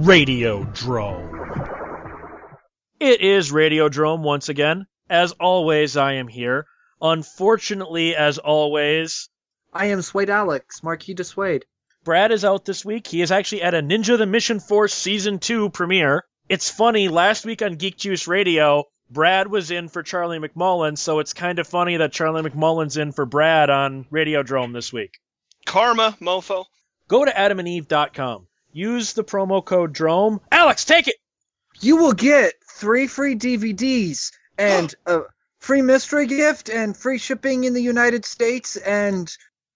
Radiodrome. It is Radiodrome once again. As always, I am here. Unfortunately, as always, I am Suede Alex, Marquis de Suede. Brad is out this week. He is actually at a Ninja the Mission Force Season 2 premiere. It's funny, last week on Geek Juice Radio, Brad was in for Charlie McMullen, so it's kind of funny that Charlie McMullen's in for Brad on Radiodrome this week. Karma, mofo. Go to adamandeve.com. Use the promo code DROME. Alex, take it! You will get 3 free DVDs and a free mystery gift and free shipping in the United States and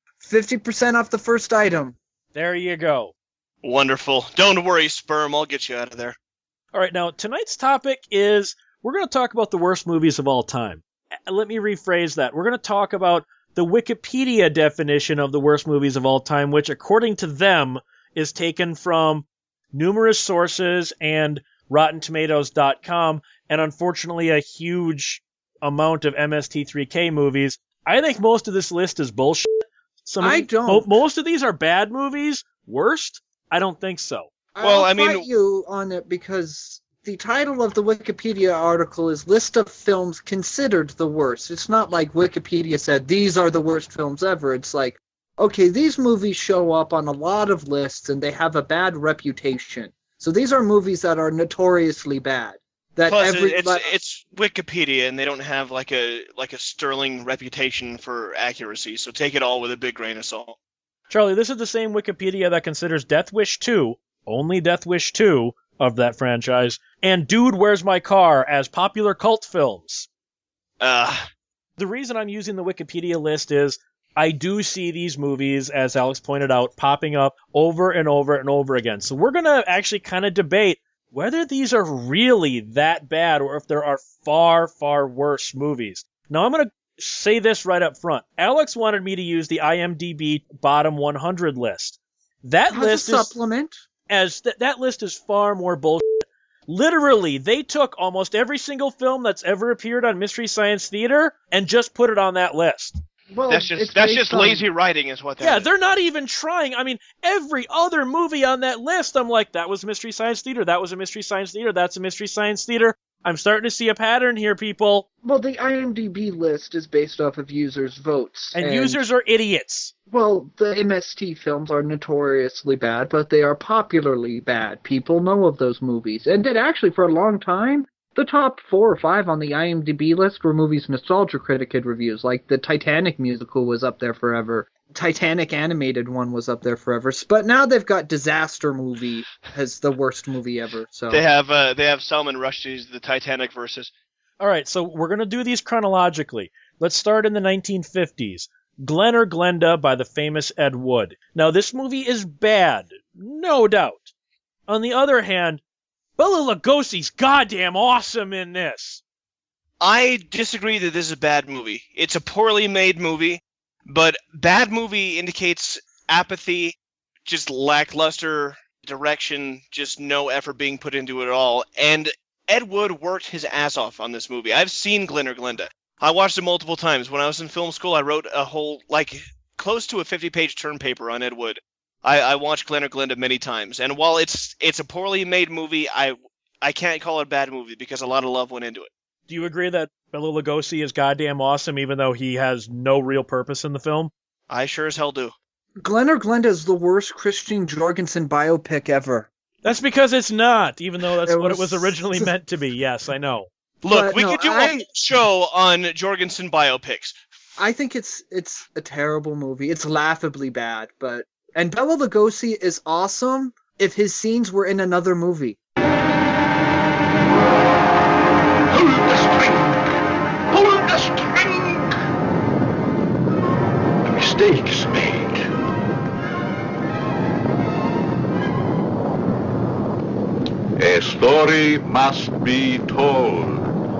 50% off the first item. There you go. Wonderful. Don't worry, Sperm. I'll get you out of there. All right, now, tonight's topic is we're going to talk about the worst movies of all time. Let me rephrase that. We're going to talk about the Wikipedia definition of the worst movies of all time, which, according to them, is taken from numerous sources and RottenTomatoes.com, and unfortunately a huge amount of MST3K movies. I think most of this list is bullshit. Most of these are bad movies. Worst? I don't think so. I'll fight you on it because the title of the Wikipedia article is List of Films Considered the Worst. It's not like Wikipedia said, these are the worst films ever. It's like, okay, these movies show up on a lot of lists and they have a bad reputation. So these are movies that are notoriously bad. Plus, it's Wikipedia, and they don't have like a sterling reputation for accuracy, so take it all with a big grain of salt. Charlie, this is the same Wikipedia that considers Death Wish 2, only Death Wish 2 of that franchise, and Dude, Where's My Car as popular cult films. The reason I'm using the Wikipedia list is I do see these movies, as Alex pointed out, popping up over and over and over again. So we're going to actually kind of debate whether these are really that bad or if there are far, far worse movies. Now, I'm going to say this right up front. Alex wanted me to use the IMDb bottom 100 list. That list is far more bullshit. Literally, they took almost every single film that's ever appeared on Mystery Science Theater and just put it on that list. Well, that's just lazy writing is what that is. Yeah, they're not even trying. I mean, every other movie on that list, I'm like, that was Mystery Science Theater, that was a Mystery Science Theater, that's a Mystery Science Theater. I'm starting to see a pattern here, people. Well, the IMDb list is based off of users' votes. And users are idiots. Well, the MST films are notoriously bad, but they are popularly bad. People know of those movies. And that actually, for a long time, the top 4 or 5 on the IMDb list were movies Nostalgia Critic had reviews. Like the Titanic musical was up there forever. Titanic animated one was up there forever. But now they've got Disaster Movie as the worst movie ever. So they have Salman Rushdie's The Titanic versus. All right, so we're going to do these chronologically. Let's start in the 1950s. Glen or Glenda by the famous Ed Wood. Now, this movie is bad, no doubt. On the other hand, Bela Lugosi's goddamn awesome in this. I disagree that this is a bad movie. It's a poorly made movie, but bad movie indicates apathy, just lackluster direction, just no effort being put into it at all. And Ed Wood worked his ass off on this movie. I've seen Glen or Glenda. I watched it multiple times. When I was in film school, I wrote a whole, close to a 50-page term paper on Ed Wood. I watched Glen or Glenda many times, and while it's a poorly made movie, I can't call it a bad movie because a lot of love went into it. Do you agree that Bela Lugosi is goddamn awesome even though he has no real purpose in the film? I sure as hell do. Glen or Glenda is the worst Christian Jorgensen biopic ever. That's because it's not, even though that's what it was originally meant to be. Yes, I know. Look, we could do a whole show on Jorgensen biopics. I think it's a terrible movie. It's laughably bad, and Bela Lugosi is awesome if his scenes were in another movie. Hold the string! Hold the string! A mistake's made. A story must be told.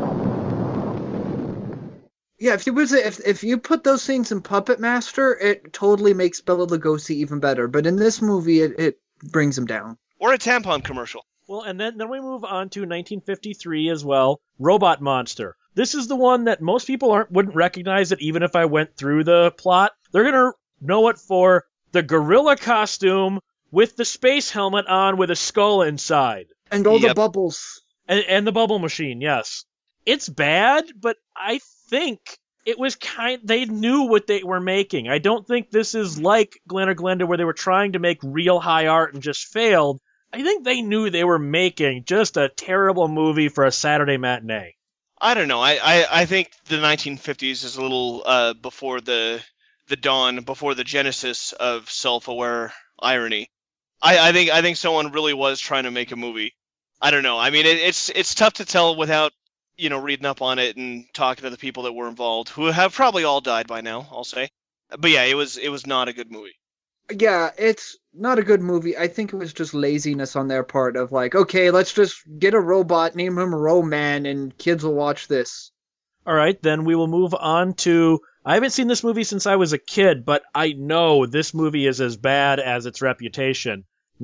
Yeah, if you put those scenes in Puppet Master, it totally makes Bela Lugosi even better. But in this movie, it brings him down. Or a tampon commercial. Well, and then we move on to 1953 as well, Robot Monster. This is the one that most people wouldn't recognize it even if I went through the plot. They're going to know it for the gorilla costume, with the space helmet on with a skull inside. And all the bubbles. And the bubble machine, yes. It's bad, but I think it was they knew what they were making. I don't think this is like Glen or Glenda where they were trying to make real high art and just failed. I think they knew they were making just a terrible movie for a Saturday matinee. I don't know. I think the 1950s is a little before the dawn, before the genesis of self-aware irony. I think someone really was trying to make a movie. I don't know. I mean, it's tough to tell without, reading up on it and talking to the people that were involved, who have probably all died by now, I'll say. But yeah, it was not a good movie. Yeah, it's not a good movie. I think it was just laziness on their part of like, okay, let's just get a robot, name him Roman, and kids will watch this. All right, then we will move on to... I haven't seen this movie since I was a kid, but I know this movie is as bad as its reputation.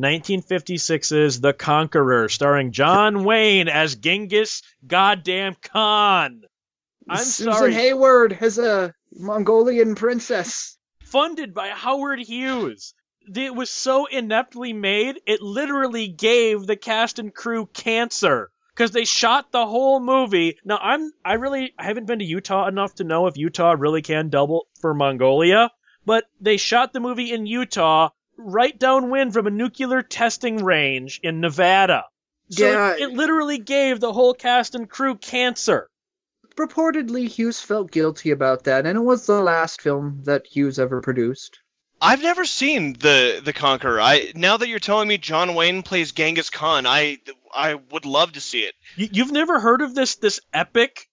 1956's The Conqueror, starring John Wayne as Genghis goddamn Khan. I'm Susan sorry. Hayward as a Mongolian princess. Funded by Howard Hughes. It was so ineptly made, it literally gave the cast and crew cancer. Because they shot the whole movie. Now, I haven't been to Utah enough to know if Utah really can double for Mongolia, but they shot the movie in Utah right downwind from a nuclear testing range in Nevada. So yeah, it literally gave the whole cast and crew cancer. Reportedly, Hughes felt guilty about that, and it was the last film that Hughes ever produced. I've never seen the Conqueror. Now that you're telling me John Wayne plays Genghis Khan, I would love to see it. You've never heard of this epic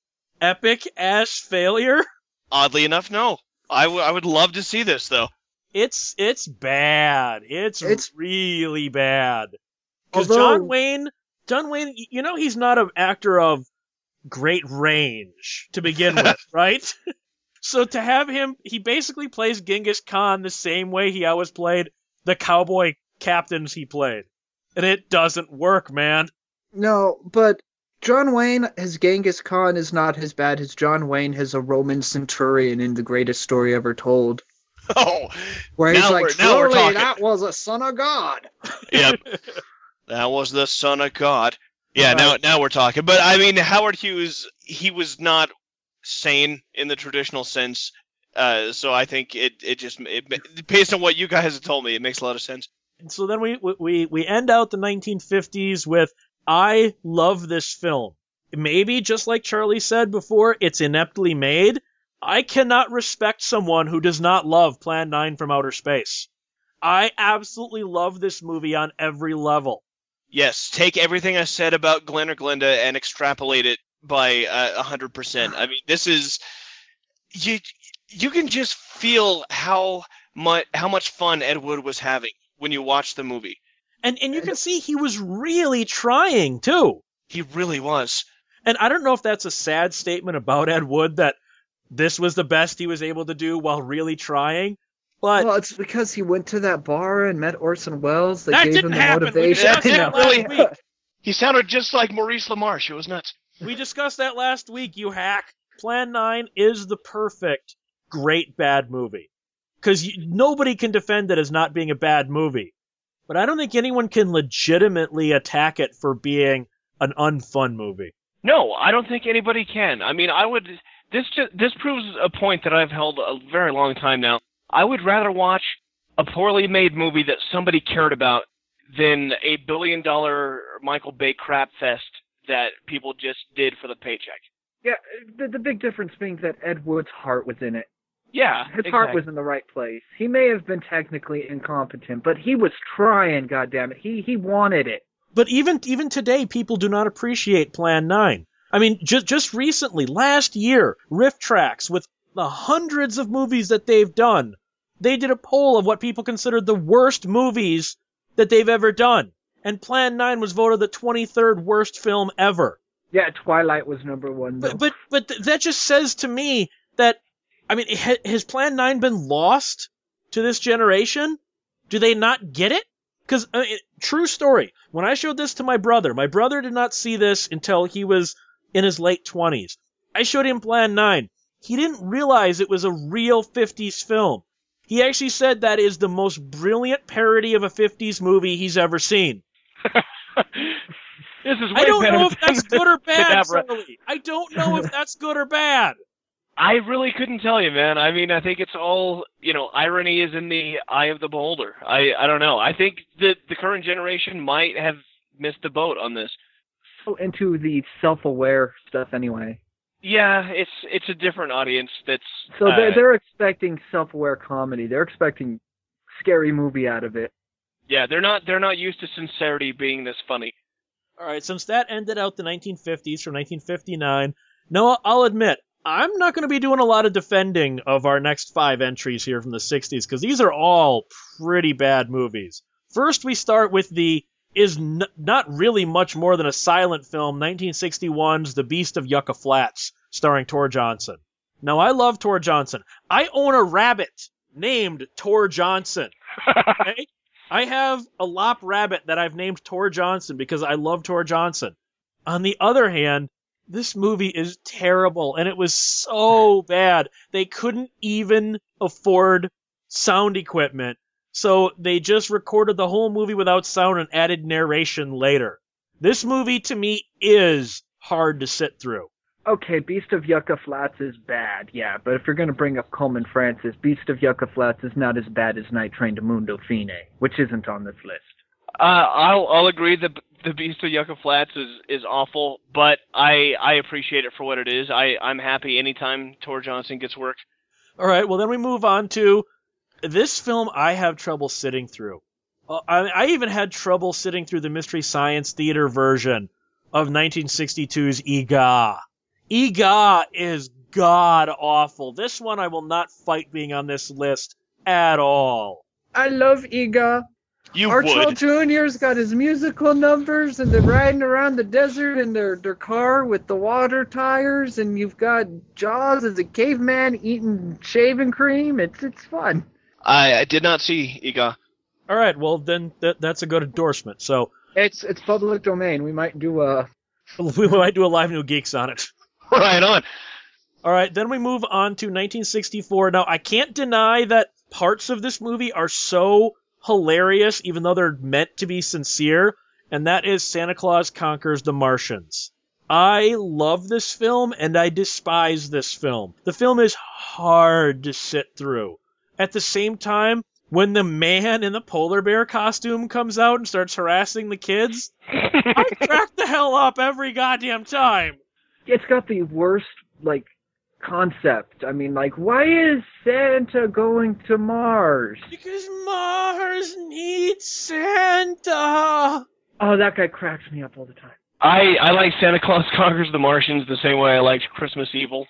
ass failure? Oddly enough, no. I would love to see this though. It's bad. It's really bad. Because Although... John Wayne, he's not an actor of great range to begin with, right? So to have him, he basically plays Genghis Khan the same way he always played the cowboy captains he played. And it doesn't work, man. No, but John Wayne as Genghis Khan is not as bad as John Wayne as a Roman centurion in The Greatest Story Ever Told. Oh, where he's like, we're talking. That was a son of God. Yep, that was the son of God. Yeah, now we're talking. But I mean, Howard Hughes, he was not sane in the traditional sense. So I think it just based on what you guys have told me, it makes a lot of sense. And so then we end out the 1950s with I love this film. Maybe just like Charlie said before, it's ineptly made. I cannot respect someone who does not love Plan 9 from Outer Space. I absolutely love this movie on every level. Yes, take everything I said about Glen or Glenda and extrapolate it by 100%. I mean, this is you can just feel how much fun Ed Wood was having when you watch the movie. And you can see he was really trying too. He really was. And I don't know if that's a sad statement about Ed Wood that this was the best he was able to do while really trying. But well, it's because he went to that bar and met Orson Welles that gave him the motivation. That didn't really week. He sounded just like Maurice LaMarche. It was nuts. We discussed that last week, you hack. Plan 9 is the perfect, great bad movie. Because nobody can defend it as not being a bad movie. But I don't think anyone can legitimately attack it for being an unfun movie. No, I don't think anybody can. I mean, This proves a point that I've held a very long time now. I would rather watch a poorly made movie that somebody cared about than a $1 billion Michael Bay crap fest that people just did for the paycheck. Yeah, the big difference being that Ed Wood's heart was in it. Yeah, his heart was in the right place. He may have been technically incompetent, but he was trying, goddammit. He wanted it. But even today, people do not appreciate Plan 9. I mean, just recently, last year, Riff Tracks, with the hundreds of movies that they've done, they did a poll of what people considered the worst movies that they've ever done. And Plan 9 was voted the 23rd worst film ever. Yeah, Twilight was number one, though. But that just says to me that, I mean, has Plan 9 been lost to this generation? Do they not get it? Because, true story, when I showed this to my brother did not see this until he was in his late 20s. I showed him Plan 9. He didn't realize it was a real 50s film. He actually said that is the most brilliant parody of a 50s movie he's ever seen. This is way I don't better know if that's good or bad, Cadabra. Charlie. I don't know if that's good or bad. I really couldn't tell you, man. I mean, I think it's all, irony is in the eye of the beholder. I don't know. I think that the current generation might have missed the boat on this. So into the self-aware stuff anyway. Yeah, it's a different audience that's... So they're expecting self-aware comedy. They're expecting scary movie out of it. Yeah, they're not used to sincerity being this funny. All right, since that ended out the 1950s from 1959, no, I'll admit, I'm not going to be doing a lot of defending of our next 5 entries here from the 60s, because these are all pretty bad movies. First, we start with not really much more than a silent film, 1961's The Beast of Yucca Flats, starring Tor Johnson. Now, I love Tor Johnson. I own a rabbit named Tor Johnson. Okay? I have a lop rabbit that I've named Tor Johnson because I love Tor Johnson. On the other hand, this movie is terrible, and it was so bad. They couldn't even afford sound equipment, so they just recorded the whole movie without sound and added narration later. This movie, to me, is hard to sit through. Okay, Beast of Yucca Flats is bad, yeah, but if you're going to bring up Coleman Francis, Beast of Yucca Flats is not as bad as Night Train to Mundo Fine, which isn't on this list. I'll agree that The Beast of Yucca Flats is awful, but I appreciate it for what it is. I'm happy anytime Tor Johnson gets work. All right, well, then we move on to this film I have trouble sitting through. I even had trouble sitting through the Mystery Science Theater version of 1962's Ega. Ega is god-awful. This one I will not fight being on this list at all. I love Ega. Archel Jr.'s got his musical numbers, and they're riding around the desert in their car with the water tires, and you've got Jaws as a caveman eating shaving cream. It's fun. I did not see Ega. All right, well, then that's a good endorsement. So It's public domain. We might do a Live New Geeks on it. Right on. All right, then we move on to 1964. Now, I can't deny that parts of this movie are so hilarious, even though they're meant to be sincere, and that is Santa Claus Conquers the Martians. I love this film, and I despise this film. The film is hard to sit through. At the same time, when the man in the polar bear costume comes out and starts harassing the kids, I crack the hell up every goddamn time. It's got the worst, concept. I mean, why is Santa going to Mars? Because Mars needs Santa. Oh, that guy cracks me up all the time. I like Santa Claus Conquers the Martians the same way I liked Christmas Evil.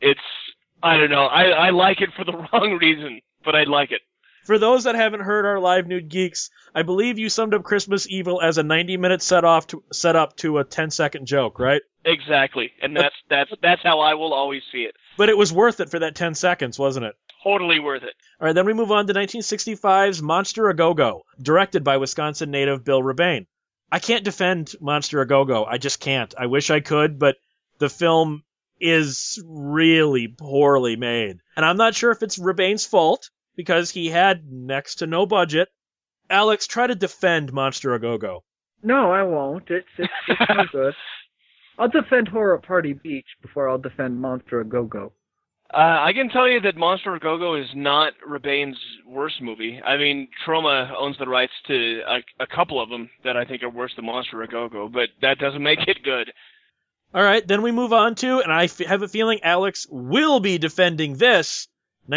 I don't know, I like it for the wrong reason, but I like it. For those that haven't heard our Live Nude Geeks, I believe you summed up Christmas Evil as a 90-minute set up to a 10-second joke, right? Exactly, and that's how I will always see it. But it was worth it for that 10 seconds, wasn't it? Totally worth it. All right, then we move on to 1965's Monster A Go-Go, directed by Wisconsin native Bill Rebane. I can't defend Monster A Go-Go. I just can't. I wish I could, but the film is really poorly made. And I'm not sure if it's Rebane's fault, because he had next to no budget. Alex, try to defend Monster A Go-Go. No, I won't. It's no good. I'll defend Horror at Party Beach before I'll defend Monster A Go-Go. I can tell you that Monster A Go-Go is not Rebane's worst movie. I mean, Troma owns the rights to a couple of them that I think are worse than Monster A Go-Go, but that doesn't make it good. All right, then we move on to, and I have a feeling Alex will be defending this,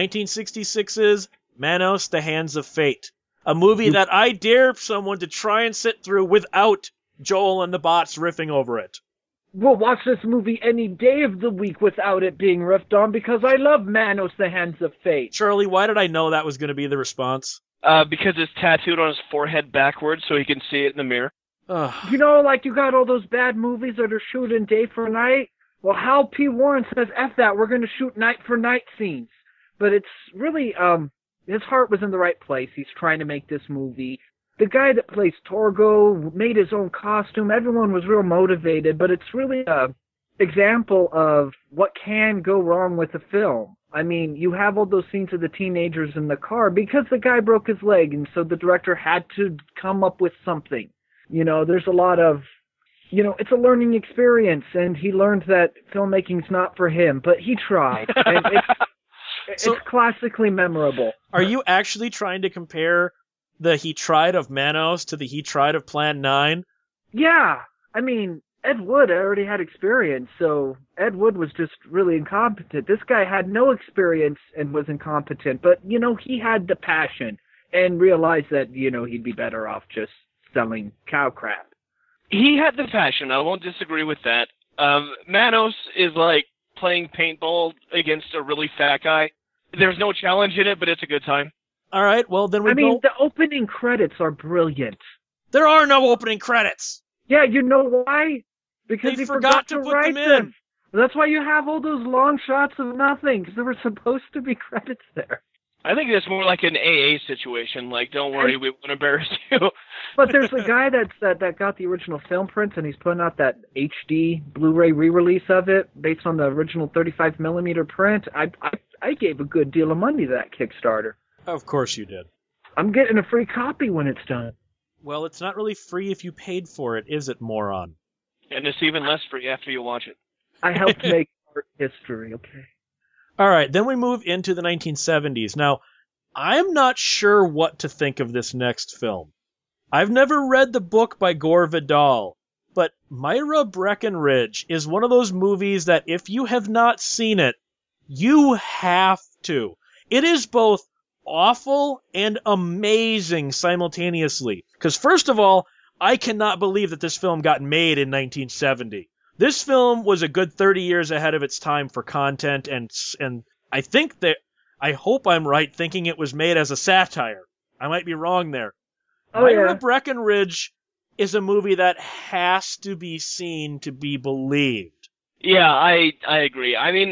1966's Manos, The Hands of Fate. A movie that I dare someone to try and sit through without Joel and the bots riffing over it. We'll watch this movie any day of the week without it being riffed on because I love Manos, The Hands of Fate. Charlie, why did I know that was going to be the response? Because it's tattooed on his forehead backwards so he can see it in the mirror. You know, you got all those bad movies that are shooting day for night? Well, Hal P. Warren says, F that, we're going to shoot night for night scenes. But it's really, his heart was in the right place. He's trying to make this movie. The guy that plays Torgo made his own costume. Everyone was real motivated, but it's really a example of what can go wrong with a film. I mean, you have all those scenes of the teenagers in the car because the guy broke his leg, and so the director had to come up with something. You know, there's a lot of, you know, it's a learning experience, and he learned that filmmaking's not for him, but he tried, and it's classically memorable. Are you actually trying to compare the He Tried of Manos to the He Tried of Plan 9? Yeah, I mean, Ed Wood already had experience, so Ed Wood was just really incompetent. This guy had no experience and was incompetent, but, you know, he had the passion and realized that, you know, he'd be better off just selling cow crap. He had the passion. I won't disagree with that. Manos is like playing paintball against a really fat guy. There's no challenge in it, but it's a good time. All right, well, then we the opening credits are brilliant. There are no opening credits. Yeah, you know why? Because they he forgot to put write them in. That's why you have all those long shots of nothing, because there were supposed to be credits there. I think it's more like an AA situation. Like, don't worry, we won't embarrass you. But there's a guy that got the original film prints, and he's putting out that HD Blu-ray re-release of it based on the original 35mm print. I gave a good deal of money to that Kickstarter. Of course you did. I'm getting a free copy when it's done. Well, it's not really free if you paid for it, is it, moron? And it's even less free after you watch it. I helped make art history, okay? All right, then we move into the 1970s. Now, I'm not sure what to think of this next film. I've never read the book by Gore Vidal, but Myra Breckinridge is one of those movies that if you have not seen it, you have to. It is both awful and amazing simultaneously. Because first of all, I cannot believe that this film got made in 1970. This film was a good 30 years ahead of its time for content, and I think that, I hope I'm right thinking it was made as a satire. I might be wrong there. Myra Breckinridge is a movie that has to be seen to be believed. Yeah, I agree. I mean,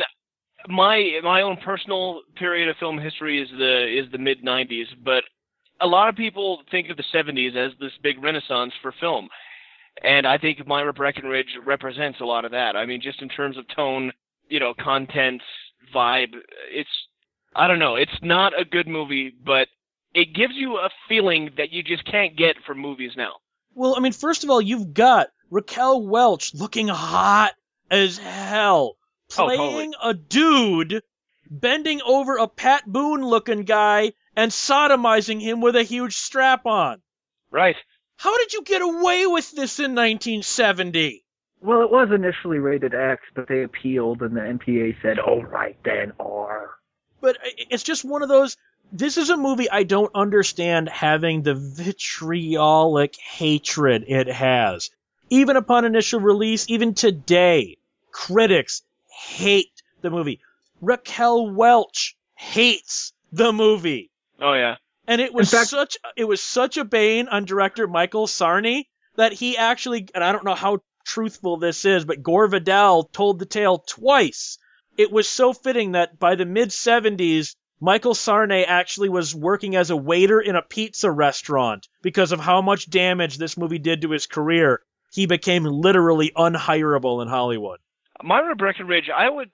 my own personal period of film history is the mid 90s, but a lot of people think of the 70s as this big renaissance for film. And I think Myra Breckinridge represents a lot of that. I mean, just in terms of tone, you know, content, vibe, I don't know, it's not a good movie, but it gives you a feeling that you just can't get from movies now. Well, I mean, first of all, you've got Raquel Welch looking hot as hell, playing a dude, bending over a Pat Boone-looking guy, and sodomizing him with a huge strap-on. Right. How did you get away with this in 1970? Well, it was initially rated X, but they appealed, and the MPA said, "All right then, R." But it's just one of those, this is a movie I don't understand having the vitriolic hatred it has. Even upon initial release, even today, critics hate the movie. Raquel Welch hates the movie. Oh, yeah. And it was such a bane on director Michael Sarney that he actually, and I don't know how truthful this is, but Gore Vidal told the tale twice. It was so fitting that by the mid-70s, Michael Sarney actually was working as a waiter in a pizza restaurant because of how much damage this movie did to his career. He became literally unhireable in Hollywood. Myra Breckinridge,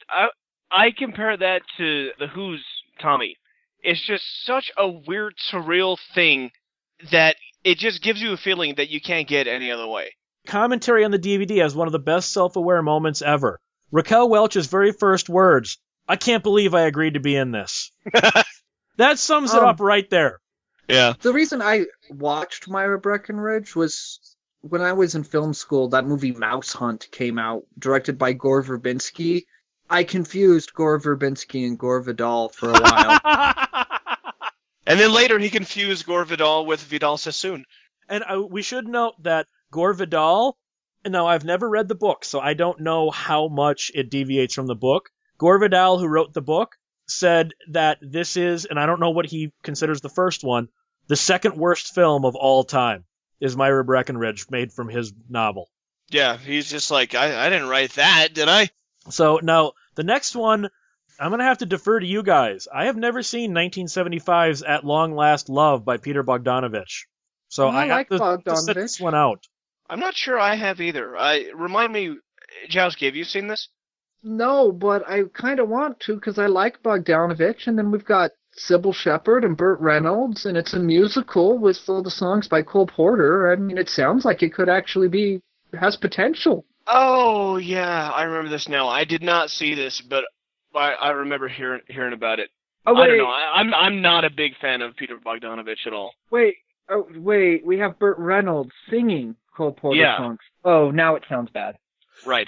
I compare that to The Who's Tommy. It's just such a weird, surreal thing that it just gives you a feeling that you can't get any other way. Commentary on the DVD has one of the best self-aware moments ever. Raquel Welch's very first words, "I can't believe I agreed to be in this." That sums it up right there. Yeah. The reason I watched Myra Breckinridge was when I was in film school, that movie Mouse Hunt came out, directed by Gore Verbinski. I confused Gore Verbinski and Gore Vidal for a while. And then later he confused Gore Vidal with Vidal Sassoon. And we should note that Gore Vidal, now I've never read the book, so I don't know how much it deviates from the book. Gore Vidal, who wrote the book, said that this is, and I don't know what he considers the first one, the second worst film of all time is Myra Breckinridge, made from his novel. Yeah, he's just like, I didn't write that, did I? So now, the next one, I'm going to have to defer to you guys. I have never seen 1975's At Long Last Love by Peter Bogdanovich. So I have to sit this one out. I'm not sure I have either. Remind me, Jowski, have you seen this? No, but I kind of want to because I like Bogdanovich, and then we've got Sybil Shepherd and Burt Reynolds, and it's a musical with all the songs by Cole Porter. I mean, it sounds like it could actually has potential. Oh, yeah, I remember this now. I did not see this, but I remember hearing about it. Oh, wait. I don't know. I'm not a big fan of Peter Bogdanovich at all. Wait, we have Burt Reynolds singing Cole Porter songs. Oh, now it sounds bad. Right.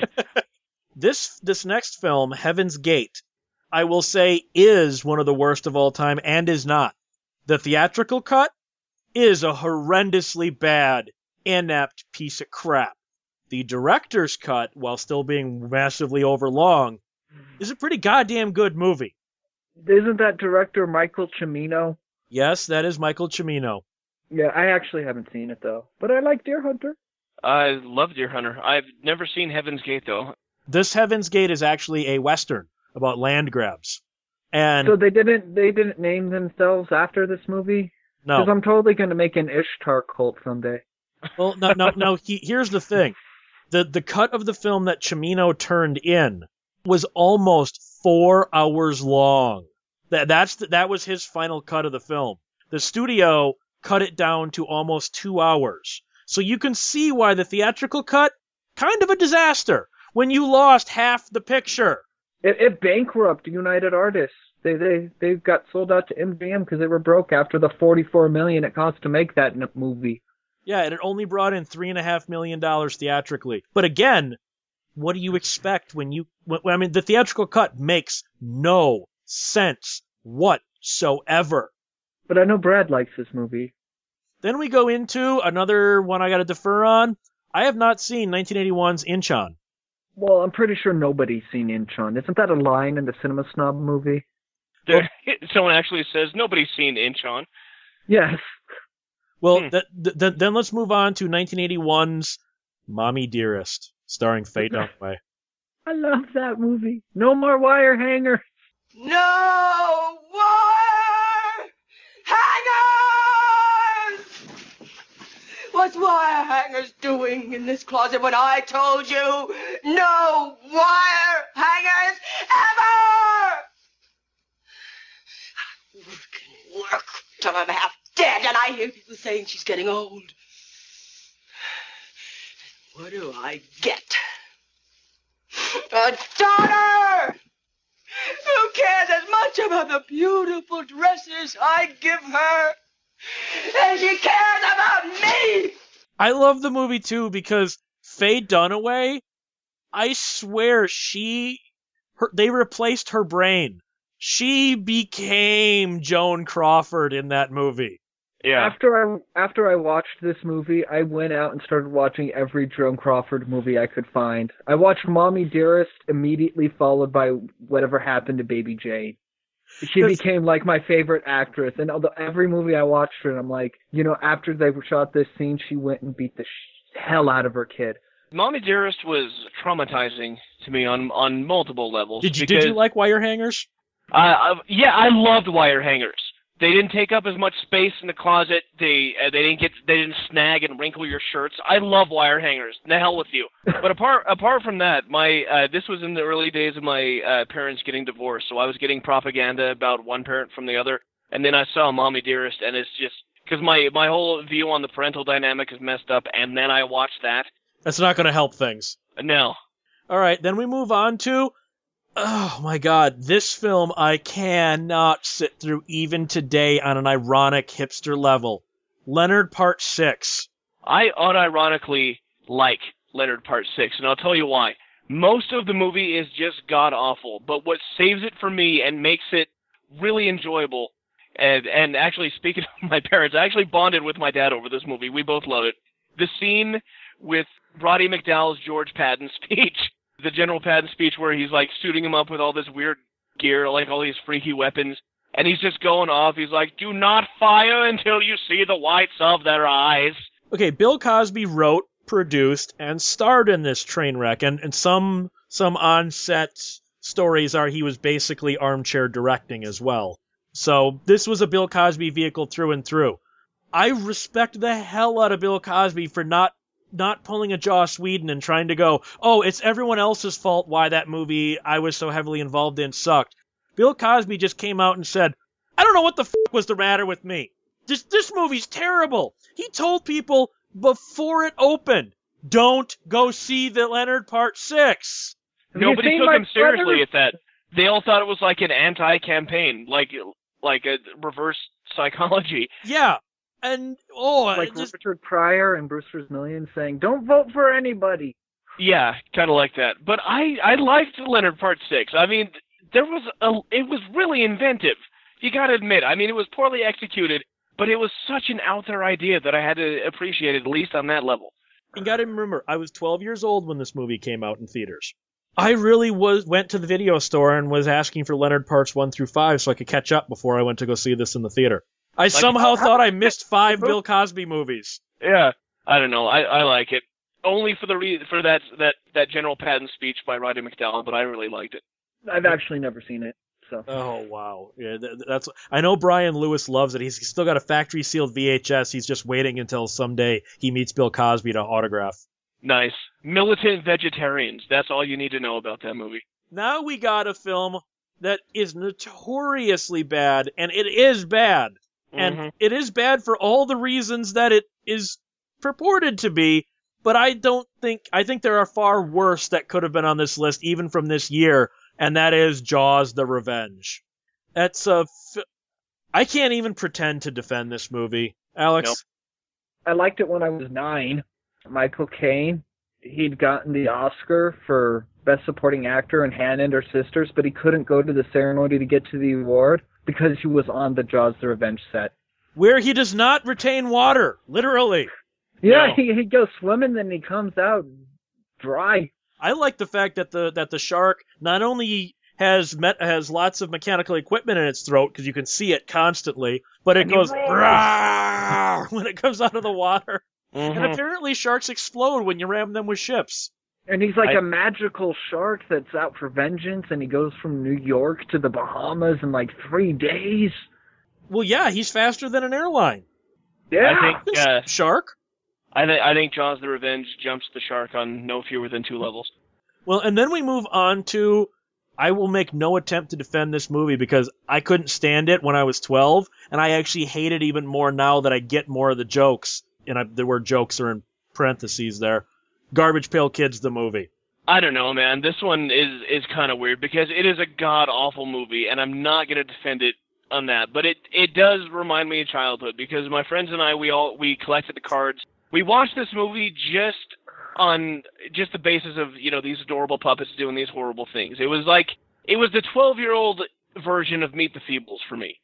This next film, Heaven's Gate, I will say is one of the worst of all time and is not. The theatrical cut is a horrendously bad, inept piece of crap. The director's cut, while still being massively overlong, is a pretty goddamn good movie. Isn't that director Michael Cimino? Yes, that is Michael Cimino. Yeah, I actually haven't seen it, though. But I like Deer Hunter. I love Deer Hunter. I've never seen Heaven's Gate, though. This Heaven's Gate is actually a Western about land grabs. And so they didn't name themselves after this movie? No. Because I'm totally going to make an Ishtar cult someday. Well, no. Here's the thing. The cut of the film that Cimino turned in was almost 4 hours long. That was his final cut of the film. The studio cut it down to almost 2 hours. So you can see why the theatrical cut, kind of a disaster, when you lost half the picture. It bankrupted United Artists. They got sold out to MGM because they were broke after the $44 million it cost to make that movie. Yeah, and it only brought in $3.5 million theatrically. But again, what do you expect when the theatrical cut makes no sense whatsoever. But I know Brad likes this movie. Then we go into another one I gotta defer on. I have not seen 1981's Inchon. Well, I'm pretty sure nobody's seen Inchon. Isn't that a line in the Cinema Snob movie? Someone actually says nobody's seen Inchon. Yes. Well, then let's move on to 1981's Mommy Dearest, starring Faye Dunaway. I love that movie. No more wire hangers. No wire hangers! What's wire hangers doing in this closet when I told you no wire hangers ever? Work till I'm half dead, and I hear people saying she's getting old. What do I get? A daughter who cares as much about the beautiful dresses I give her as she cares about me. I love the movie too because Faye Dunaway, I swear they replaced her brain. She became Joan Crawford in that movie. Yeah. After I watched this movie, I went out and started watching every Joan Crawford movie I could find. I watched Mommy Dearest, immediately followed by Whatever Happened to Baby Jane. She became like my favorite actress, and although every movie I watched her, I'm like, after they shot this scene, she went and beat the hell out of her kid. Mommy Dearest was traumatizing to me on multiple levels. Did you like wire hangers? Yeah, I loved wire hangers. They didn't take up as much space in the closet. They didn't snag and wrinkle your shirts. I love wire hangers. The hell with you. But apart from that, this was in the early days of my parents getting divorced, so I was getting propaganda about one parent from the other, and then I saw Mommy Dearest, and it's just because my whole view on the parental dynamic is messed up, and then I watched that. That's not going to help things. No. All right, then we move on to. Oh my god, this film I cannot sit through even today on an ironic hipster level. Leonard Part 6. I unironically like Leonard Part 6, and I'll tell you why. Most of the movie is just god-awful, but what saves it for me and makes it really enjoyable, and actually, speaking of my parents, I actually bonded with my dad over this movie. We both love it. The scene with Roddy McDowall's George Patton speech. The General Patton speech where he's like suiting him up with all this weird gear, like all these freaky weapons, and he's just going off. He's like, "Do not fire until you see the whites of their eyes." Okay, Bill Cosby wrote, produced, and starred in this train wreck, and some on-set stories are he was basically armchair directing as well. So this was a Bill Cosby vehicle through and through. I respect the hell out of Bill Cosby for not not pulling a Joss Whedon and trying to go, oh, it's everyone else's fault why that movie I was so heavily involved in sucked. Bill Cosby just came out and said, I don't know what the was the matter with me. This movie's terrible. He told people before it opened, don't go see the Leonard Part 6. Nobody took him seriously at that. They all thought it was like an anti-campaign, like a reverse psychology. Yeah. And, like Richard Pryor and Brewster's Millions saying, don't vote for anybody. Yeah, kind of like that. But I liked Leonard Part 6. I mean, it was really inventive. You gotta admit. I mean, it was poorly executed, but it was such an out there idea that I had to appreciate it, at least on that level. You gotta remember, I was 12 years old when this movie came out in theaters. I really went to the video store and was asking for Leonard Parts 1 through 5 so I could catch up before I went to go see this in the theater. I somehow thought I missed 5 Bill Cosby movies. Yeah, I don't know. I like it. Only for that General Patton speech by Roddy McDowall, but I really liked it. I've actually never seen it. So. Oh, wow. Yeah, that's. I know Brian Lewis loves it. He's still got a factory-sealed VHS. He's just waiting until someday he meets Bill Cosby to autograph. Nice. Militant vegetarians. That's all you need to know about that movie. Now we got a film that is notoriously bad, and it is bad. And it is bad for all the reasons that it is purported to be, but I think there are far worse that could have been on this list, even from this year, and that is Jaws: The Revenge. I can't even pretend to defend this movie. Alex? Nope. I liked it when I was 9. Michael Caine, he'd gotten the Oscar for Best Supporting Actor in Hannah and Her Sisters, but he couldn't go to the ceremony to get to the award because he was on the Jaws: The Revenge set. Where he does not retain water, literally. Yeah, no. He goes swimming, then he comes out dry. I like the fact that the shark not only has lots of mechanical equipment in its throat, because you can see it constantly, but it goes when it comes out of the water. And apparently sharks explode when you ram them with ships. And he's like a magical shark that's out for vengeance, and he goes from New York to the Bahamas in like 3 days. Well, yeah, he's faster than an airline. Yeah. I think, shark? I think Jaws: The Revenge jumps the shark on no fewer than 2 levels. Well, and then we move on to, I will make no attempt to defend this movie because I couldn't stand it when I was 12, and I actually hate it even more now that I get more of the jokes. And the word jokes are in parentheses there. Garbage Pail Kids, the movie. I don't know, man. This one is kind of weird because it is a god-awful movie, and I'm not going to defend it on that. But it does remind me of childhood because my friends and I, we collected the cards. We watched this movie just on the basis of, these adorable puppets doing these horrible things. It was the 12-year-old version of Meet the Feebles for me.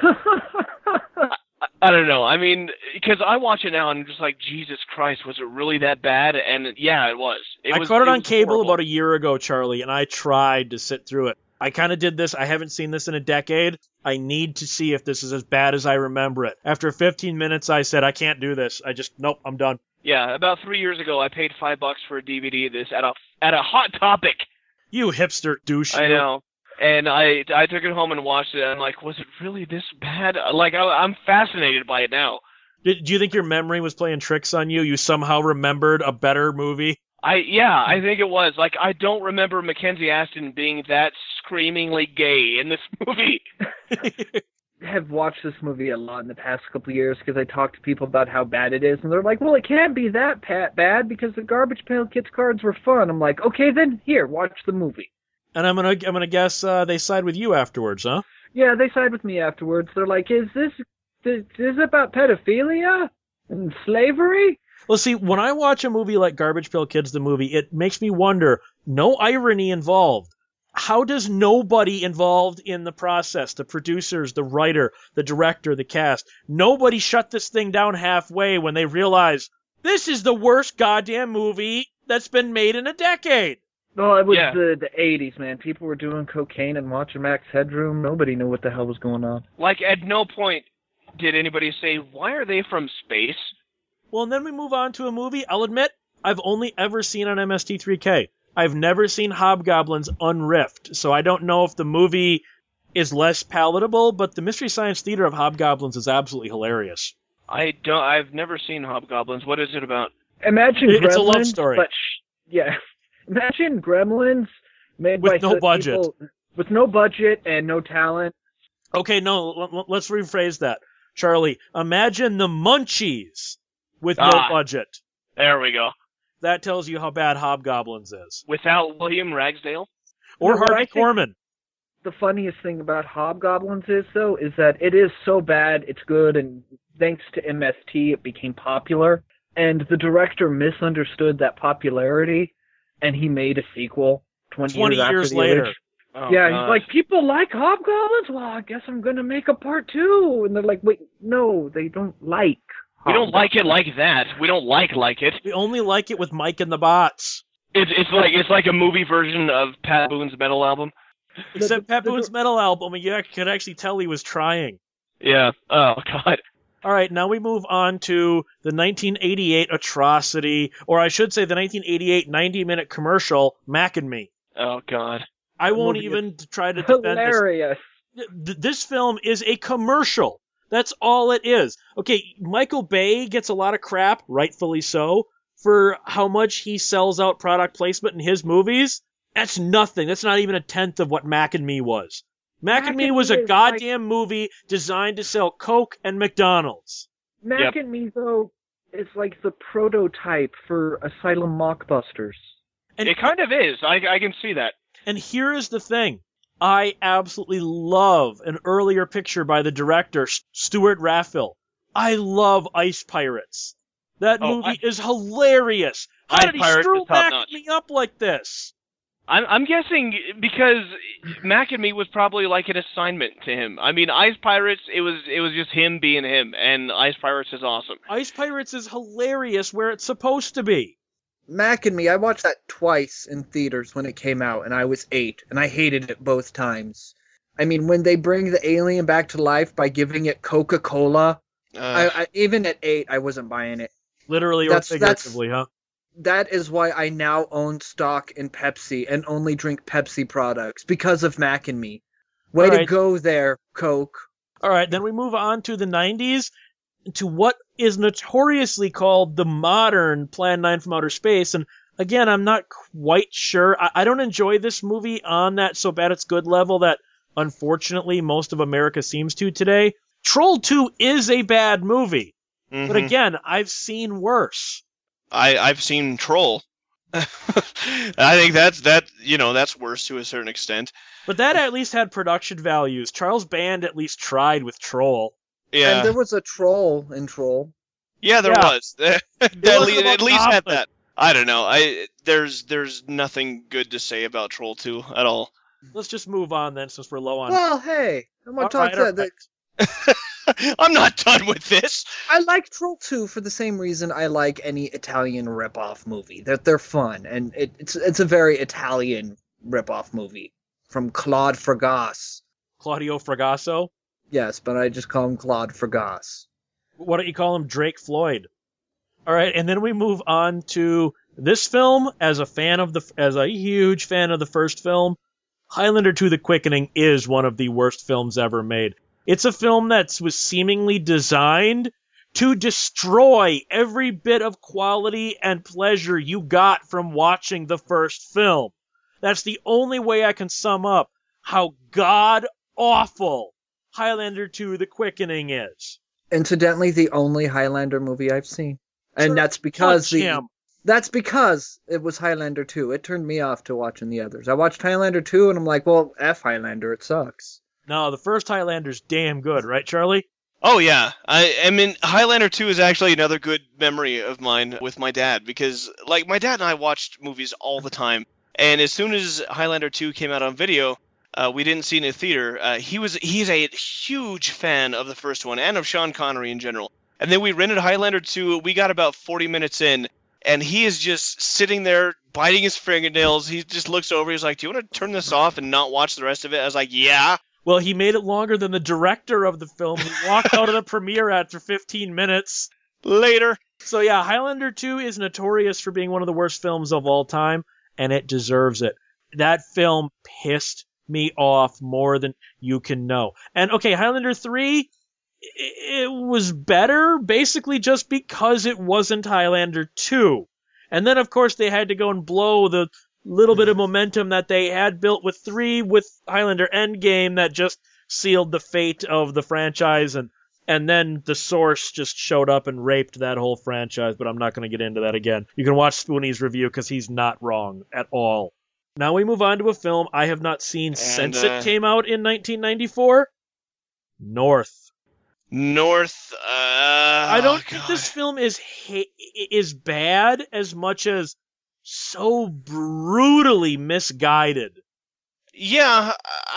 I don't know. I mean, because I watch it now and I'm just like, Jesus Christ, was it really that bad? And yeah, it was. I caught it on cable horrible. About a year ago, Charlie, and I tried to sit through it. I kind of did this. I haven't seen this in a decade. I need to see if this is as bad as I remember it. After 15 minutes, I said, I can't do this. Nope, I'm done. Yeah, about 3 years ago, I paid $5 for a DVD of this at a Hot Topic. You hipster douche. I know. And I took it home and watched it, and I'm like, was it really this bad? Like, I'm fascinated by it now. Do you think your memory was playing tricks on you? You somehow remembered a better movie? I think it was. Like, I don't remember Mackenzie Astin being that screamingly gay in this movie. I have watched this movie a lot in the past couple of years because I talked to people about how bad it is, and they're like, well, it can't be that bad because the Garbage Pail Kids cards were fun. I'm like, okay, then, here, watch the movie. And I'm gonna guess they side with you afterwards, huh? Yeah, they side with me afterwards. They're like, is this about pedophilia and slavery? Well, see, when I watch a movie like Garbage Pail Kids, the movie, it makes me wonder, no irony involved. How does nobody involved in the process, the producers, the writer, the director, the cast, nobody shut this thing down halfway when they realize this is the worst goddamn movie that's been made in a decade? Well, it was the 80s, man. People were doing cocaine and watching Max Headroom. Nobody knew what the hell was going on. Like, at no point did anybody say, why are they from space? Well, and then we move on to a movie, I'll admit, I've only ever seen on MST3K. I've never seen Hobgoblins Unriffed, so I don't know if the movie is less palatable, but the Mystery Science Theater of Hobgoblins is absolutely hilarious. I've never seen Hobgoblins. What is it about? Imagine It's Gremlins, a love story. But yeah, imagine Gremlins made With by no such budget. people with no budget and no talent. Okay, no, let's rephrase that. Charlie, imagine the Munchies with no budget. There we go. That tells you how bad Hobgoblins is. Without William Ragsdale? Or No, what Harvey I think- Korman. The funniest thing about Hobgoblins is that it is so bad, it's good, and thanks to MST, it became popular. And the director misunderstood that popularity, and he made a sequel 20 years after the later. original. Oh, Yeah, gosh. he's like, people like Hobgoblins? Well, I guess I'm gonna make a part 2. And they're like, wait, no, they don't like We don't like it Hobgoblins. like that. We don't like it. We only like it with Mike and the Bots. It's like a movie version of Pat Boone's metal album. Except Pat Boone's metal album, you could actually tell he was trying. Yeah. Oh God. All right, now we move on to the 1988 atrocity, or I should say the 1988 90-minute commercial, Mac and Me. Oh God. I won't movie even try to defend this. Hilarious. This film is a commercial. That's all it is. Okay, Michael Bay gets a lot of crap, rightfully so, for how much he sells out product placement in his movies. That's nothing. That's not even a tenth of what Mac and Me was. Mac and Me was a goddamn movie designed to sell Coke and McDonald's. Mac and Me, though, is like the prototype for Asylum Mockbusters. And, It kind of is. I can see that. and here is the thing. I absolutely love an earlier picture by the director, Stuart Raffel. I love Ice Pirates. That movie is hilarious. How Ice did he Pirates screw is top Mac notch. and Me up like this? I'm guessing because Mac and Me was probably like an assignment to him. I mean, Ice Pirates, it was just him being him, and Ice Pirates is awesome. Ice Pirates is hilarious where it's supposed to be. Mac and Me, I watched that twice in theaters when it came out, and I was 8, and I hated it both times. I mean, when they bring the alien back to life by giving it Coca-Cola, I even at 8, I wasn't buying it. Literally or That's- figuratively, huh? That is why I now own stock in Pepsi and only drink Pepsi products, because of Mac and Me. Way All to right. go there, Coke. All right, then we move on to the 90s, to what is notoriously called the modern Plan 9 from Outer Space. And again, I'm not quite sure. I don't enjoy this movie on that so bad it's good level that, unfortunately, most of America seems to today. Troll 2 is a bad movie. But again, I've seen worse. I've seen Troll. I think that's worse to a certain extent. But that at least had production values. Charles Band at least tried with Troll. Yeah, And there was a troll in Troll. yeah, there Yeah. was. At wasn't about least had conflict. that. I don't know. There's nothing good to say about Troll 2 at all. Let's just move on then, since we're low on. Well, hey, I'm gonna All talk right, that. all right. I'm not done with this. I like Troll 2 for the same reason I like any Italian rip-off movie. They're fun, and it's a very Italian rip-off movie from Claude Fragasse. Claudio Fragasso. Yes, but I just call him Claude Fragasse. Why don't you call him Drake Floyd? All right, and then we move on to this film. As a huge fan of the first film, Highlander 2: The Quickening is one of the worst films ever made. It's a film that was seemingly designed to destroy every bit of quality and pleasure you got from watching the first film. That's the only way I can sum up how god-awful Highlander 2: The Quickening is. Incidentally, the only Highlander movie I've seen. And Sure, that's because punch him. that's because it was Highlander 2. It turned me off to watching the others. I watched Highlander 2 and I'm like, well, F Highlander, it sucks. No, the first Highlander's damn good, right, Charlie? Oh yeah, I mean Highlander 2 is actually another good memory of mine with my dad because like my dad and I watched movies all the time, and as soon as Highlander 2 came out on video, we didn't see it in a theater. He's a huge fan of the first one and of Sean Connery in general. And then we rented Highlander 2. We got about 40 minutes in, and he is just sitting there biting his fingernails. He just looks over. He's like, "Do you want to turn this off and not watch the rest of it?" I was like, "Yeah." Well, he made it longer than the director of the film. He walked out of the premiere after 15 minutes. Later. So yeah, Highlander 2 is notorious for being one of the worst films of all time, and it deserves it. That film pissed me off more than you can know. And okay, Highlander 3, it was better, basically just because it wasn't Highlander 2. And then, of course, they had to go and blow the little bit of momentum that they had built with 3 with Highlander Endgame that just sealed the fate of the franchise, and then the Source just showed up and raped that whole franchise, but I'm not going to get into that again. You can watch Spoonie's review because he's not wrong at all. Now we move on to a film I have not seen since it came out in 1994, North. I don't think this film is bad as much as so brutally misguided. Yeah,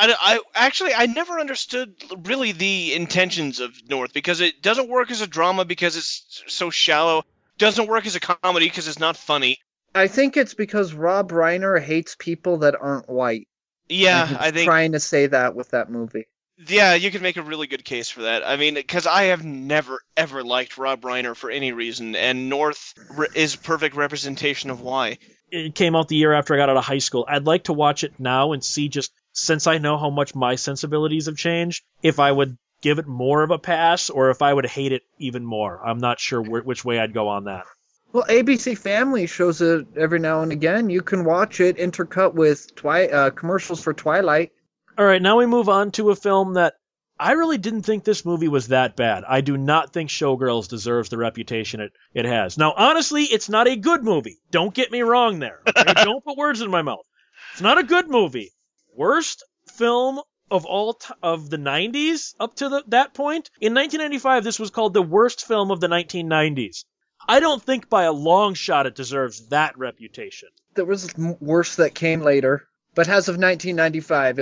I never understood really the intentions of North, because it doesn't work as a drama because it's so shallow. Doesn't work as a comedy because it's not funny. I think it's because Rob Reiner hates people that aren't white. Yeah, I think trying to say that with that movie. Yeah, you could make a really good case for that. I mean, because I have never, ever liked Rob Reiner for any reason, and North is perfect representation of why. It came out the year after I got out of high school. I'd like to watch it now and see, just since I know how much my sensibilities have changed, if I would give it more of a pass or if I would hate it even more. I'm not sure which way I'd go on that. Well, ABC Family shows it every now and again. You can watch it intercut with commercials for Twilight. All right, now we move on to a film that I really didn't think this movie was that bad. I do not think Showgirls deserves the reputation it has. Now, honestly, it's not a good movie. Don't get me wrong there. Okay? Don't put words in my mouth. It's not a good movie. Worst film of of the 90s up to that point? In 1995, this was called the worst film of the 1990s. I don't think by a long shot it deserves that reputation. There was worse that came later, but as of 1995,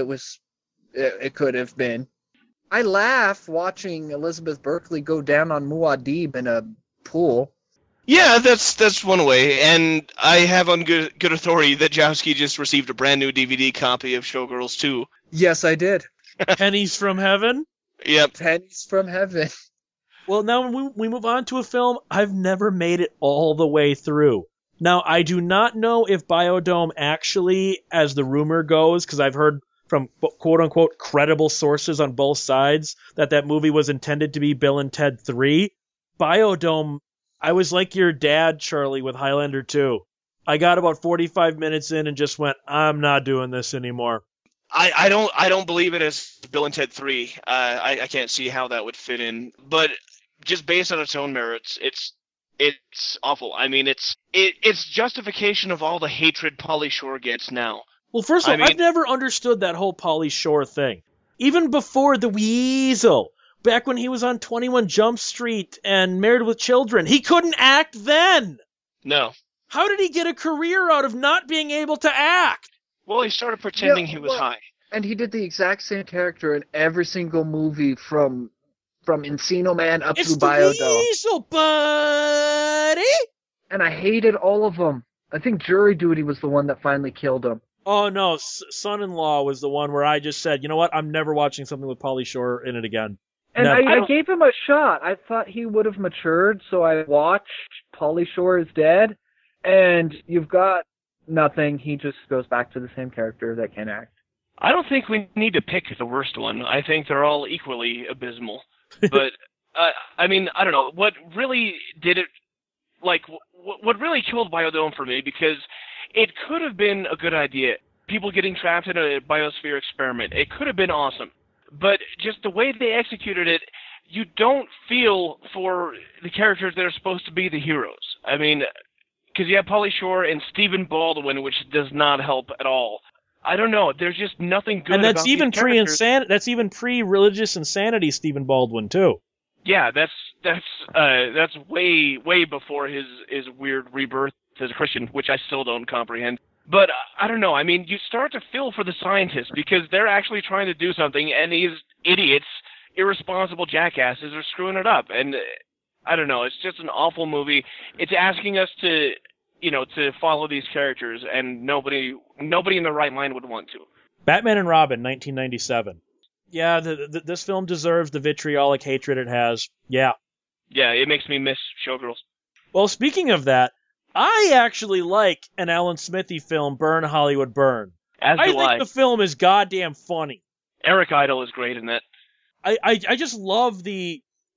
it could have been. I laugh watching Elizabeth Berkley go down on Muad'Dib in a pool. Yeah, that's one way, and I have on good authority that Jowski just received a brand new DVD copy of Showgirls 2. Yes, I did. Pennies from Heaven? Yep. Pennies from Heaven. Well, now we move on to a film I've never made it all the way through. Now, I do not know if Biodome actually, as the rumor goes, because I've heard from quote-unquote credible sources on both sides that movie was intended to be Bill and Ted 3. Biodome, I was like your dad, Charlie, with Highlander 2. I got about 45 minutes in and just went, I'm not doing this anymore. I don't believe it as Bill and Ted 3. I can't see how that would fit in. But just based on its own merits, it's awful. I mean, it's justification of all the hatred Pauly Shore gets now. Well, first of all, I've never understood that whole Pauly Shore thing. Even before The Weasel, back when he was on 21 Jump Street and Married with Children, he couldn't act then. No. How did he get a career out of not being able to act? Well, he started pretending he was high. And he did the exact same character in every single movie from Encino Man up to Biodome. It's The Weasel, buddy! And I hated all of them. I think Jury Duty was the one that finally killed him. Oh, no, Son-in-Law was the one where I just said, you know what, I'm never watching something with Pauly Shore in it again. And I gave him a shot. I thought he would have matured, so I watched Pauly Shore is Dead, and you've got nothing. He just goes back to the same character that can act. I don't think we need to pick the worst one. I think they're all equally abysmal. But, I mean, I don't know. What really did it, like, what really killed Biodome for me, because it could have been a good idea. People getting trapped in a biosphere experiment. It could have been awesome. But just the way they executed it, you don't feel for the characters that are supposed to be the heroes. I mean, because you have Pauly Shore and Stephen Baldwin, which does not help at all. I don't know. There's just nothing good about these characters. That's even pre-religious insanity, Stephen Baldwin, too. Yeah, that's way before his weird rebirth as a Christian, which I still don't comprehend. But I don't know. I mean, you start to feel for the scientists because they're actually trying to do something, and these idiots, irresponsible jackasses, are screwing it up. And I don't know. It's just an awful movie. It's asking us to follow these characters, and nobody in their right mind would want to. Batman and Robin, 1997. Yeah, this film deserves the vitriolic hatred it has. Yeah. Yeah, it makes me miss Showgirls. Well, speaking of that, I actually like an Alan Smithy film, Burn, Hollywood, Burn. I think the film is goddamn funny. Eric Idle is great in that. I just love the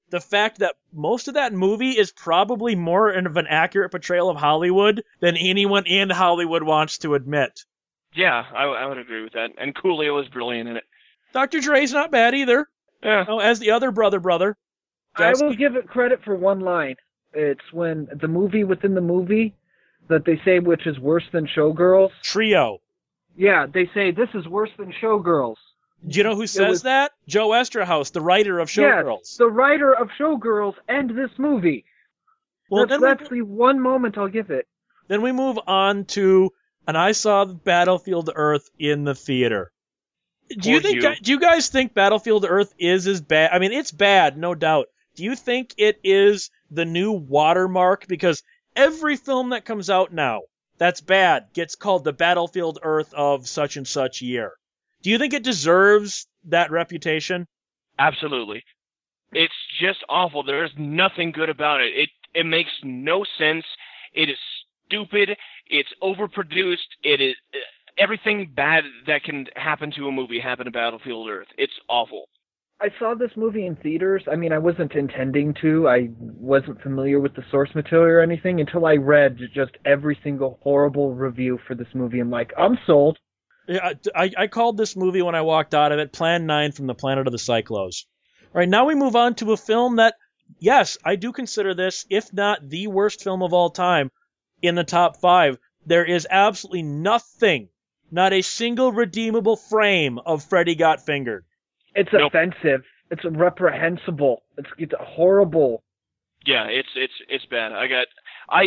the fact that most of that movie is probably more of an accurate portrayal of Hollywood than anyone in Hollywood wants to admit. Yeah, I would agree with that. And Coolio was brilliant in it. Dr. Dre's not bad either. Yeah. Oh, as the other brother. I will give it credit for one line. It's when the movie within the movie that they say which is worse than Showgirls. Trio. Yeah, they say this is worse than Showgirls. Do you know who says that? Joe Esterhaus, the writer of Showgirls. Yes, the writer of Showgirls and this movie. Well, that's the one moment I'll give it. Then we move on to, and I saw Battlefield Earth in the theater. Do you guys think Battlefield Earth is as bad? I mean, it's bad, no doubt. Do you think it is the new watermark? Because every film that comes out now that's bad gets called the Battlefield Earth of such and such year. Do you think it deserves that reputation? Absolutely. It's just awful. There's nothing good about it. It makes no sense. It is stupid. It's overproduced. It is everything bad that can happen to a movie happened to Battlefield Earth. It's awful. I saw this movie in theaters. I mean, I wasn't intending to. I wasn't familiar with the source material or anything until I read just every single horrible review for this movie. I'm like, I'm sold. Yeah, I called this movie when I walked out of it Plan 9 from the Planet of the Cyclos. All right, now we move on to a film that, yes, I do consider this, if not the worst film of all time, in the top 5. There is absolutely nothing, not a single redeemable frame of Freddy Got Fingered. It's offensive. It's reprehensible. It's horrible. Yeah, it's bad. I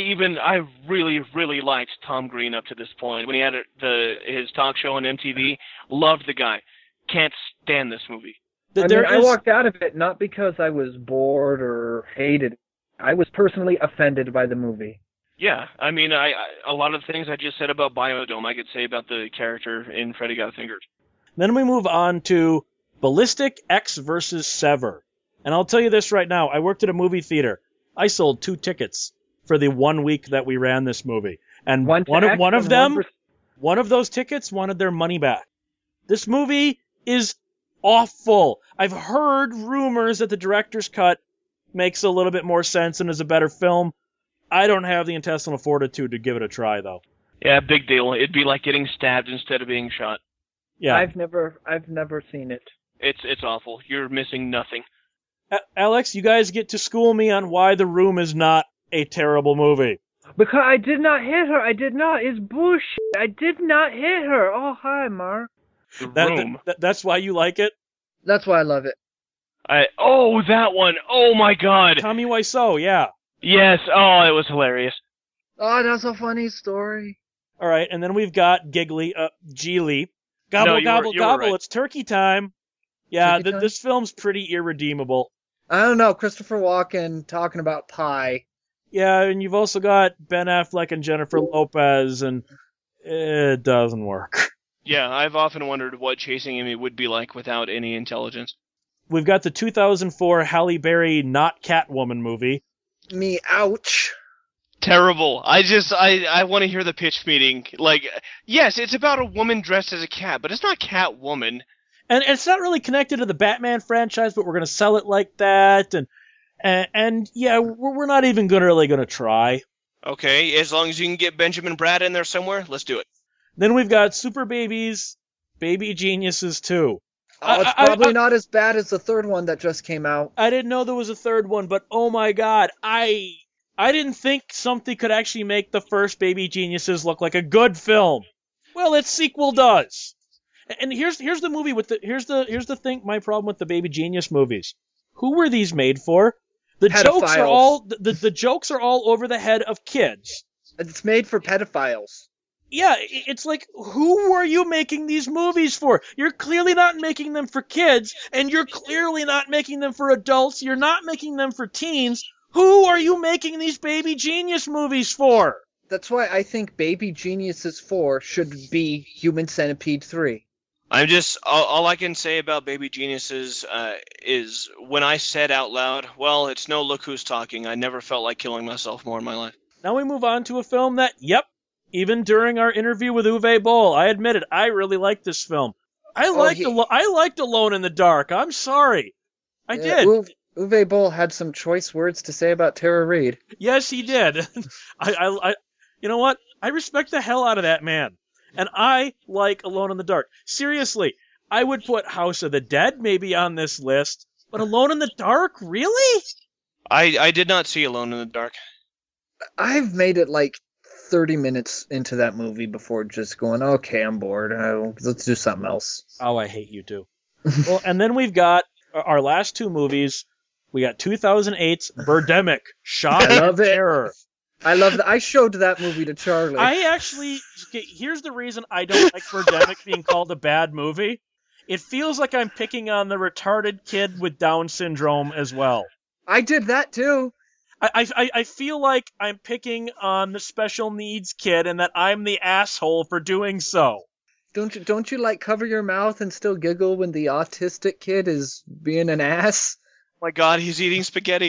really liked Tom Green up to this point when he had his talk show on MTV. Loved the guy. Can't stand this movie. I walked out of it not because I was bored or hated it. I was personally offended by the movie. Yeah, I mean, a lot of the things I just said about Biodome, I could say about the character in Freddy Got Fingered. Then we move on to Ballistic X vs. Sever. And I'll tell you this right now. I worked at a movie theater. I sold 2 tickets for the 1 week that we ran this movie. And one of those tickets wanted their money back. This movie is awful. I've heard rumors that the director's cut makes a little bit more sense and is a better film. I don't have the intestinal fortitude to give it a try, though. Yeah, big deal. It'd be like getting stabbed instead of being shot. Yeah. I've never seen it. It's awful. You're missing nothing. Alex, you guys get to school me on why The Room is not a terrible movie. Because I did not hit her. I did not. It's bullshit. I did not hit her. Oh, hi, Mark. That's why you like it? That's why I love it. That one. Oh, my God. Tommy Wiseau, yeah. Yes. Oh, it was hilarious. Oh, that's a funny story. All right, and then we've got Geely. Gobble, gobble, gobble, right. It's turkey time. Yeah, this film's pretty irredeemable. I don't know, Christopher Walken talking about pie. Yeah, and you've also got Ben Affleck and Jennifer Lopez, and it doesn't work. Yeah, I've often wondered what Chasing Amy would be like without any intelligence. We've got the 2004 Halle Berry not Catwoman movie. Me, ouch. Terrible. I want to hear the pitch meeting. Like, yes, it's about a woman dressed as a cat, but it's not Catwoman. And it's not really connected to the Batman franchise, but we're going to sell it like that. And yeah, we're not even really going to try. Okay, as long as you can get Benjamin Bratt in there somewhere, let's do it. Then we've got Super Babies, Baby Geniuses 2. Oh, it's probably not as bad as the third one that just came out. I didn't know there was a third one, but oh my God, I didn't think something could actually make the first Baby Geniuses look like a good film. Well, its sequel does. And here's the movie with here's the thing. My problem with the Baby Genius movies. Who were these made for? The jokes are all over the head of kids. It's made for pedophiles. Yeah, it's like, who are you making these movies for? You're clearly not making them for kids, and you're clearly not making them for adults. You're not making them for teens. Who are you making these Baby Genius movies for? That's why I think Baby Geniuses 4 should be Human Centipede 3. I'm just, all I can say about Baby Geniuses is when I said out loud, well, it's no Look Who's Talking, I never felt like killing myself more in my life. Now we move on to a film that, yep, even during our interview with Uwe Boll, I admitted I really liked this film. I liked Alone in the Dark. I'm sorry. I did. Uwe Boll had some choice words to say about Tara Reid. Yes, he did. I you know what? I respect the hell out of that man. And I like Alone in the Dark. Seriously, I would put House of the Dead maybe on this list, but Alone in the Dark? Really? I did not see Alone in the Dark. I've made it like 30 minutes into that movie before just going, okay, I'm bored. Let's do something else. Oh, I hate you too. Well, and then we've got our last two movies. We got 2008's Birdemic, Shock and Terror. I love that. I showed that movie to Charlie. Here's the reason I don't like Birdemic being called a bad movie. It feels like I'm picking on the retarded kid with Down syndrome as well. I did that too. I feel like I'm picking on the special needs kid and that I'm the asshole for doing so. Don't you like cover your mouth and still giggle when the autistic kid is being an ass? Oh my God, he's eating spaghetti.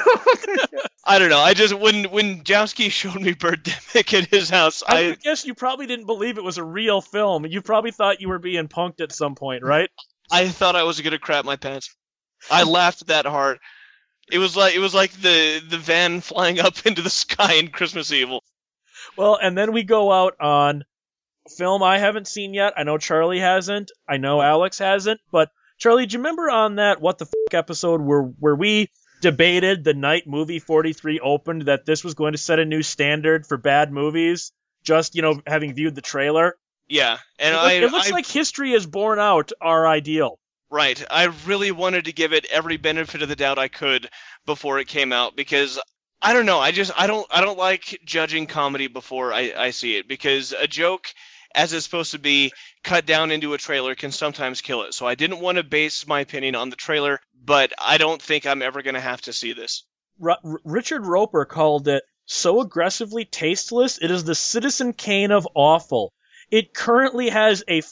I don't know. I just when Jowski showed me Birdemic at his house, I guess you probably didn't believe it was a real film. You probably thought you were being punked at some point, right? I thought I was gonna crap my pants. I laughed that hard. It was like the van flying up into the sky in Christmas Evil. Well, and then we go out on a film I haven't seen yet. I know Charlie hasn't. I know Alex hasn't. But Charlie, do you remember on that What the F*** episode where we debated the night movie 43 opened that this was going to set a new standard for bad movies? Just, having viewed the trailer. Yeah, and it looks like history has borne out our ideal. Right. I really wanted to give it every benefit of the doubt I could before it came out because I don't know. I don't like judging comedy before I see it because a joke, as it's supposed to be, cut down into a trailer can sometimes kill it. So I didn't want to base my opinion on the trailer, but I don't think I'm ever going to have to see this. Richard Roper called it so aggressively tasteless, it is the Citizen Kane of awful. It currently has a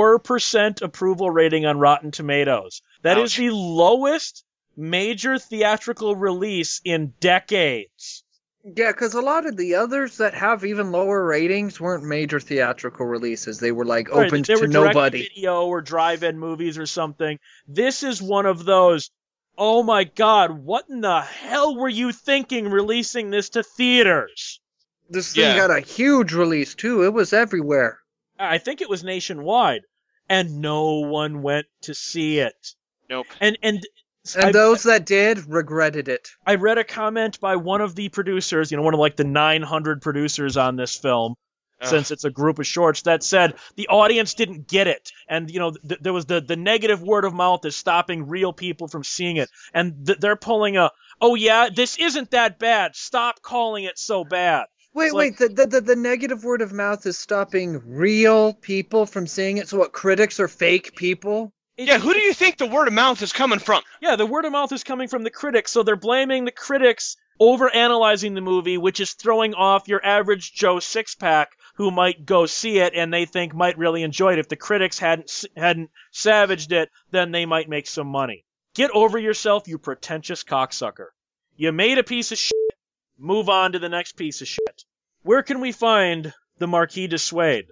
4% approval rating on Rotten Tomatoes. That is the lowest major theatrical release in decades. Yeah, because a lot of the others that have even lower ratings weren't major theatrical releases. They were like open to nobody. They were direct video or drive-in movies or something. This is one of those, oh my God, what in the hell were you thinking releasing this to theaters? This thing got a huge release too. It was everywhere. I think it was nationwide, and no one went to see it. Nope. And those that did regretted it. I read a comment by one of the producers, one of like the 900 producers on this film, since it's a group of shorts, that said the audience didn't get it, and there was the negative word of mouth is stopping real people from seeing it, and they're pulling oh yeah, this isn't that bad. Stop calling it so bad. Wait, the negative word of mouth is stopping real people from seeing it, so what, critics are fake people? Yeah, who do you think the word of mouth is coming from? Yeah, the word of mouth is coming from the critics, so they're blaming the critics over-analyzing the movie, which is throwing off your average Joe six-pack who might go see it and they think might really enjoy it. If the critics hadn't savaged it, then they might make some money. Get over yourself, you pretentious cocksucker. You made a piece of shit. Move on to the next piece of shit. Where can we find the Marquis de Suede?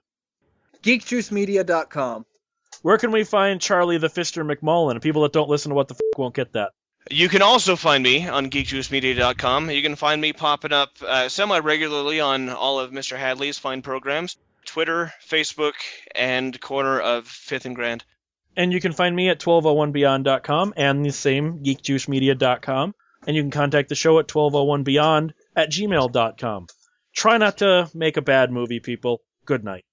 GeekJuiceMedia.com. Where can we find Charlie the Fister McMullen? People that don't listen to What the F*** won't get that. You can also find me on GeekJuiceMedia.com. You can find me popping up semi-regularly on all of Mr. Hadley's fine programs. Twitter, Facebook, and corner of 5th and Grand. And you can find me at 1201beyond.com and the same GeekJuiceMedia.com. And you can contact the show at 1201beyond@gmail.com. Try not to make a bad movie, people. Good night.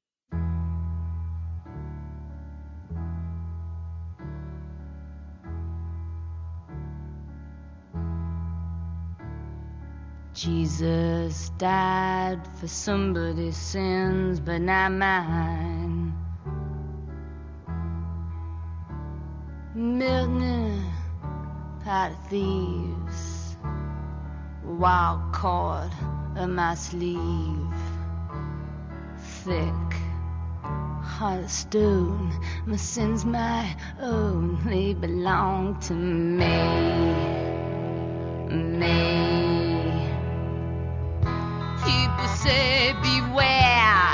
Jesus died for somebody's sins, but not mine. Milton, pot of thieves, wild cord of my sleeve, thick heart of stone. My sins my own, they belong to me. People say beware,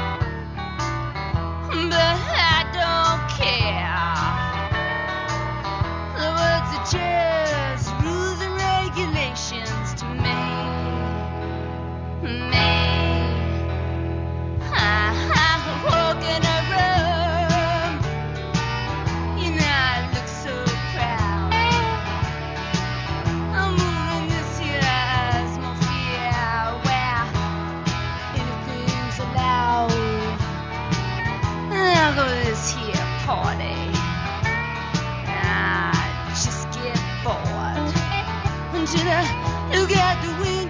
but I don't care. The words are just this here party. I just get bored. And should I look out the window?